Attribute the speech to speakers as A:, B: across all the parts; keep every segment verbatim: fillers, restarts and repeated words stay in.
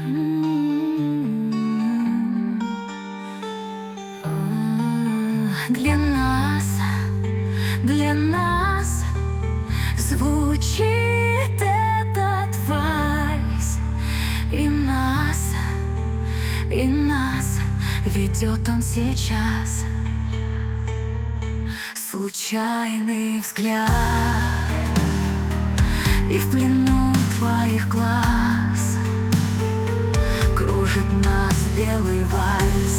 A: Для нас, для нас звучит этот вальс, и нас, и нас ведет он сейчас. Случайный взгляд, и в плену твоих глаз кружит нас белый вальс.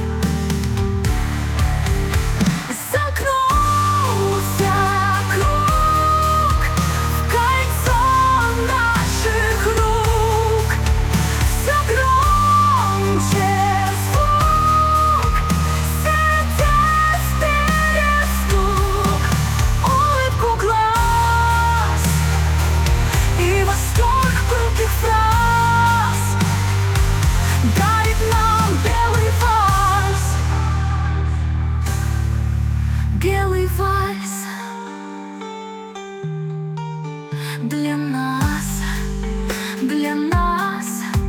A: Замкнулся круг в кольцо наших рук, все громче звук, сердец перестук, улыбку глаз и восторг громких фраз дарит нам белый вальс. Белый вальс для нас, для нас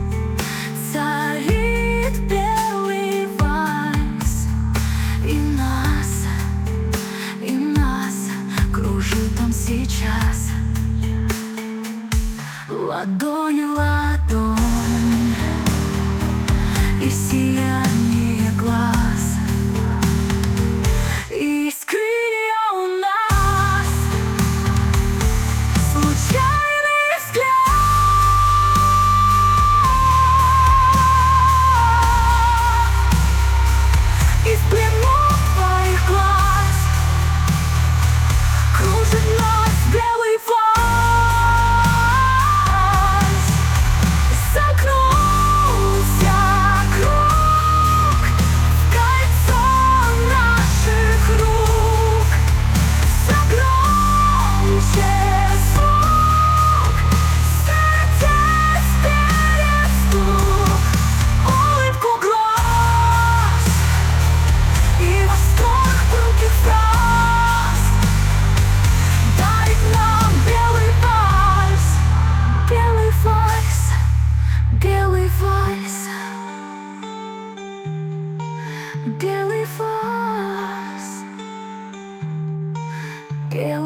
A: царит белый вальс, и нас, и нас кружит он сейчас. Ладонь в ладонь и сияние глаз, искрия у нас, случайный взгляд, и в плену твоих глаз кружит нас белый вальс. Замкнулся круг в кольцо наших рук, все громче звук, сердец перестук, улыбку глаз и восторг громких фраз дарит нам белый вальс. Белый вальс, белый вальс, белый вальс, белый